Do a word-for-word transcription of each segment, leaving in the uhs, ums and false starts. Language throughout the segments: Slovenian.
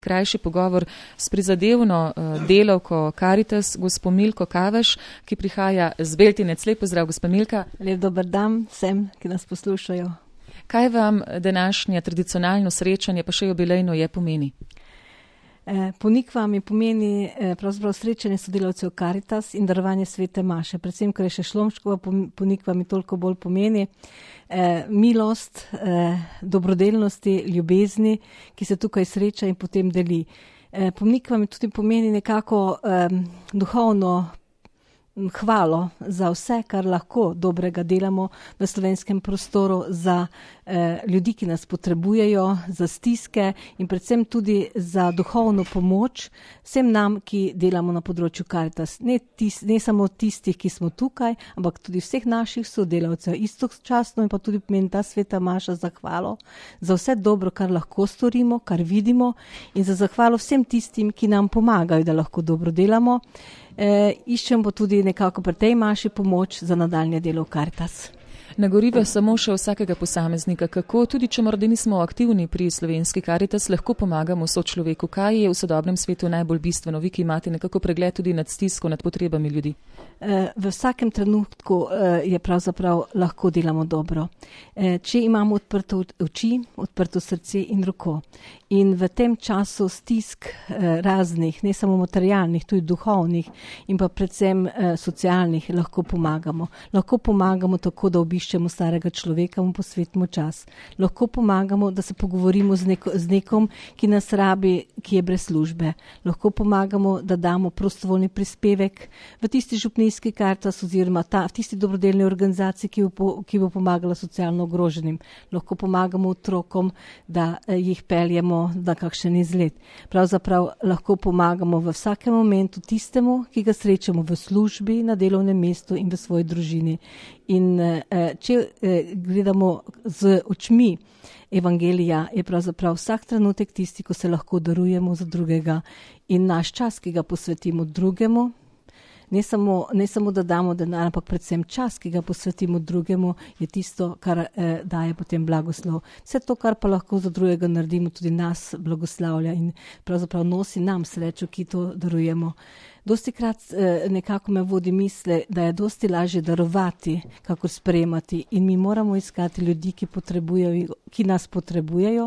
krajši pogovor s prizadevno uh, delavko Karitas, gospo Milko Kaveš, ki prihaja z Beltinec. Lep pozdrav, gospa Milka. Lep dober dan vsem, ki nas poslušajo. Kaj vam današnje tradicionalno srečanje, pa še jubilejno, je pomeni? Eh, Ponikva mi pomeni eh, pravzaprav srečanje sodelavcev Karitas in darovanje svete maše. Predvsem, ker je še Šlomškova ponikva mi toliko bolj pomeni eh, milost, eh, dobrodelnosti, ljubezni, ki se tukaj sreča in potem deli. Eh, Ponikva mi tudi pomeni nekako eh, duhovno hvalo za vse, kar lahko dobrega delamo v slovenskem prostoru, za eh, ljudi, ki nas potrebujejo, za stiske in predvsem tudi za duhovno pomoč vsem nam, ki delamo na področju Karitas. Ne, tis, ne samo tistih, ki smo tukaj, ampak tudi vseh naših sodelavcev. Istočasno in pa tudi pomeni ta sveta maša za hvalo, za vse dobro, kar lahko storimo, kar vidimo in za zahvalo vsem tistim, ki nam pomagajo, da lahko dobro delamo. E, iščem pa tudi nekako pri tej maši pomoč za nadaljnje delo v Karitas. Nagoriva samo še vsakega posameznika, kako tudi, če morda nismo aktivni pri slovenski Karitas, lahko pomagamo sočloveku. Kaj je v sodobnem svetu najbolj bistveno? Vi, ki imate nekako pregled tudi nad stisko, nad potrebami ljudi. E, v vsakem trenutku e, je pravzaprav lahko delamo dobro. E, če imamo odprto oči, odprto srce in roko. In v tem času stisk eh, raznih, ne samo materialnih, tudi duhovnih in pa predvsem eh, socialnih, lahko pomagamo. Lahko pomagamo tako, da obiščemo starega človeka, mu posvetimo čas. Lahko pomagamo, da se pogovorimo z, neko, z nekom, ki nas rabi, ki je brez službe. Lahko pomagamo, da damo prostovoljni prispevek v tisti župnijski Karitas oziroma ta, v tisti dobrodelni organizaciji, ki bo, ki bo pomagala socialno ogroženim. Lahko pomagamo otrokom, da eh, jih peljemo na kakšen izlet. Pravzaprav lahko pomagamo v vsakem momentu tistemu, ki ga srečamo v službi, na delovnem mestu in v svoji družini. In eh, če eh, gledamo z očmi evangelija, je pravzaprav vsak trenutek tisti, ko se lahko darujemo za drugega in naš čas, ki ga posvetimo drugemu, Ne samo, ne samo, da damo denar, ampak predvsem čas, ki ga posvetimo drugemu, je tisto, kar eh, daje potem blagoslov. Vse to, kar pa lahko za drugega naredimo, tudi nas blagoslavlja in pravzaprav nosi nam srečo, ki to darujemo. Dosti krat eh, nekako me vodi misle, da je dosti lažje darovati, kako sprejemati in mi moramo iskati ljudi, ki, ki nas potrebujejo,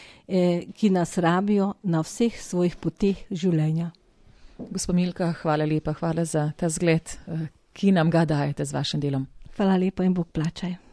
eh, ki nas rabijo na vseh svojih poteh življenja. Gospa Milka, hvala lepa, hvala za ta zgled, ki nam ga dajete z vašim delom. Hvala lepa in Bog plačaj.